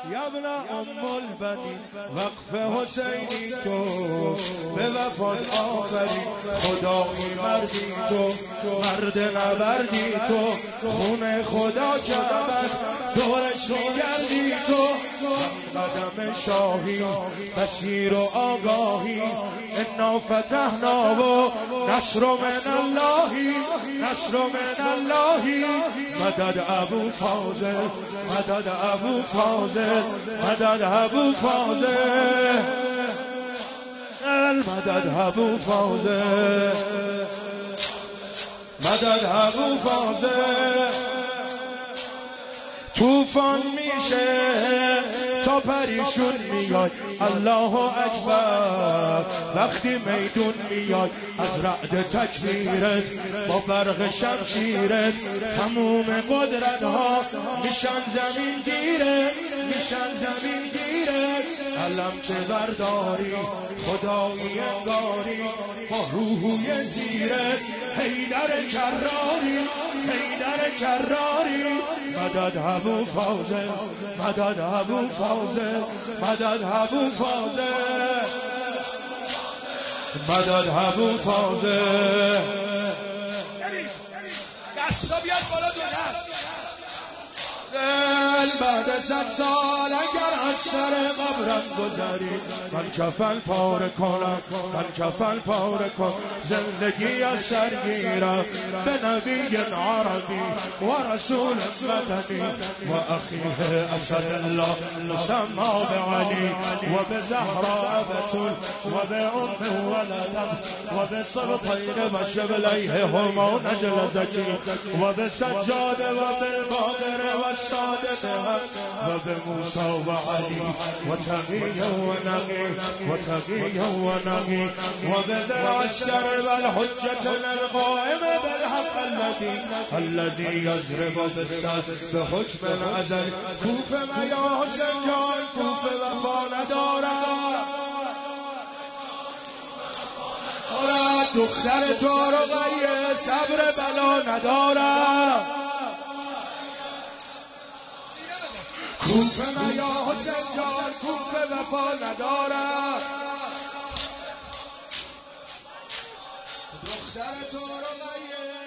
یا ابن ام البنین وقف حسینی تو به وفات آفرین خدایی مردی تو مرد نبردی تو خون خدا کرد دورش میگردی تو قدم شاهی بصیر و آگاهی انا فتحنا و نصر من اللهی نصر من اللهی مدد ابو فاضل مدد ابو فاضل مدد ابو فاضل مدد ابو فاضل مدد ابو فاضل طوفان میشه تا پریشون میای الله اکبر وقتی میدون میای از رعد تکبیرت با برق شمشیرت تموم قدرت ها میشن زمین گیرت میشن زمین گیرت علم که برداری خدایی انگاری با روحوی تیرت حیدر کراری حیدر کراری مدد ابو فاضل مدد ابو فاضل مدد ابو فاضل مدد ابو فاضل دستا بیاد بالا دونه بعد 100 سال اگر از سر قبرم گذری من کفن پاره کنم من کفن پاره کنم زندگی از سر گیرم به نبی عربی و رسول مدنی و اخیه اسد الله مسمى بعلی و به زهرا بتول و به ام ولدم و به سبطین و شبلیه هما نجل زکی و به سجاده و بالباقر و صادق و به موسی و علی و تقی و نقی و تقی و نقی و به درعشر و الحجة القائم بالحق الذي يضرب بالصد به حکم الازل کوفه یا حسین جان کوفه وفا ندارد دختر تو رقیه صبر بلا ندارد کوفه یا حسین جان کوفه وفا ندارد دختر تو رقیه